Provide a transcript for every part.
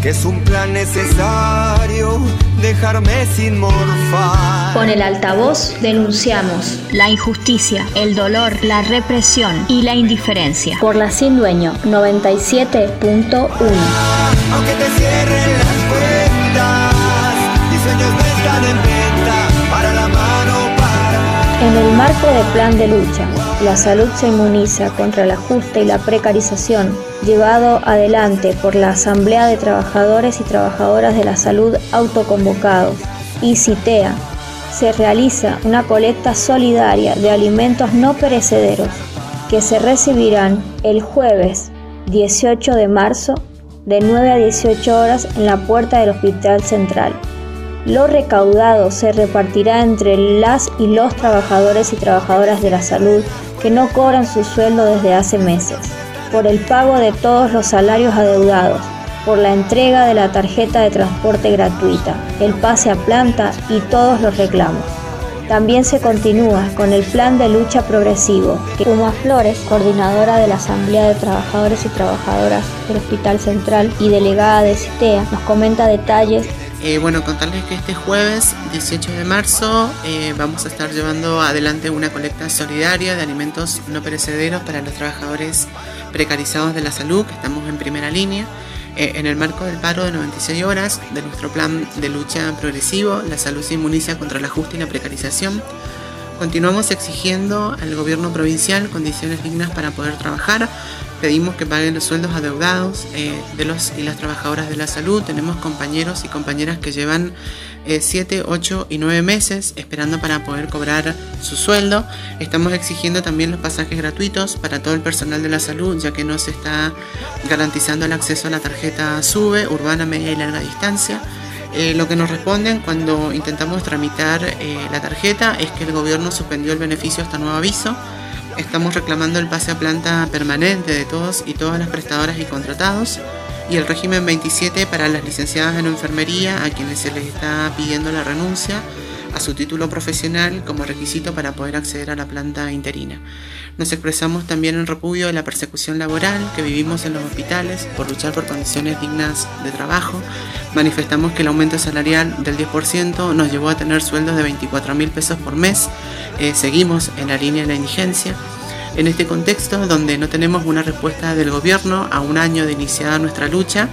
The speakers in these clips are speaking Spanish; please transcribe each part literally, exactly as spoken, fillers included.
que es un plan necesario, dejarme sin morfar. Con el altavoz denunciamos la injusticia, el dolor, la represión y la indiferencia. Por la Sin Dueño noventa y siete punto uno. Aunque te cierren las puertas, mis sueños no están en venta, para la mano para. En el marco del plan de lucha, la salud se inmuniza contra el ajuste y la precarización, llevado adelante por la Asamblea de Trabajadores y Trabajadoras de la Salud autoconvocados y CITEA, se realiza una colecta solidaria de alimentos no perecederos que se recibirán el jueves dieciocho de marzo de nueve a dieciocho horas en la puerta del Hospital Central. Lo recaudado se repartirá entre las y los trabajadores y trabajadoras de la salud que no cobran su sueldo desde hace meses, por el pago de todos los salarios adeudados, por la entrega de la tarjeta de transporte gratuita, el pase a planta y todos los reclamos. También se continúa con el plan de lucha progresivo que Uma Flores, coordinadora de la Asamblea de Trabajadores y Trabajadoras del Hospital Central y delegada de CITEA, nos comenta detalles. Eh, bueno, contarles que este jueves dieciocho de marzo eh, vamos a estar llevando adelante una colecta solidaria de alimentos no perecederos para los trabajadores precarizados de la salud, que estamos en primera línea, eh, en el marco del paro de noventa y seis horas de nuestro plan de lucha progresivo. La salud se inmuniza contra el ajuste y la precarización. Continuamos exigiendo al gobierno provincial condiciones dignas para poder trabajar. Pedimos que paguen los sueldos adeudados eh, de los y las trabajadoras de la salud. Tenemos compañeros y compañeras que llevan siete, ocho y nueve meses esperando para poder cobrar su sueldo. Estamos exigiendo también los pasajes gratuitos para todo el personal de la salud, ya que no se está garantizando el acceso a la tarjeta SUBE, urbana, media y larga distancia. Eh, lo que nos responden cuando intentamos tramitar eh, la tarjeta es que el gobierno suspendió el beneficio hasta nuevo aviso. Estamos reclamando el pase a planta permanente de todos y todas las prestadoras y contratados, y el régimen veintisiete para las licenciadas en enfermería, a quienes se les está pidiendo la renuncia a su título profesional como requisito para poder acceder a la planta interina. Nos expresamos también en repudio de la persecución laboral que vivimos en los hospitales por luchar por condiciones dignas de trabajo. Manifestamos que el aumento salarial del diez por ciento nos llevó a tener sueldos de veinticuatro mil pesos por mes. Eh, seguimos en la línea de la indigencia. En este contexto, donde no tenemos una respuesta del gobierno a un año de iniciada nuestra lucha,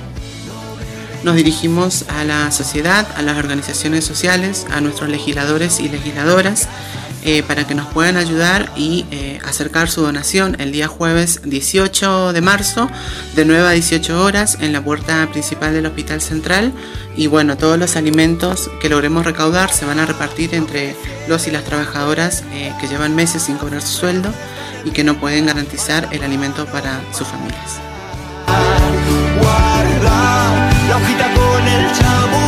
nos dirigimos a la sociedad, a las organizaciones sociales, a nuestros legisladores y legisladoras, eh, para que nos puedan ayudar y eh, acercar su donación el día jueves dieciocho de marzo, de nueve a dieciocho horas, en la puerta principal del Hospital Central. Y bueno, todos los alimentos que logremos recaudar se van a repartir entre los y las trabajadoras eh, que llevan meses sin cobrar su sueldo y que no pueden garantizar el alimento para sus familias. Guarda la hojita con el chavo.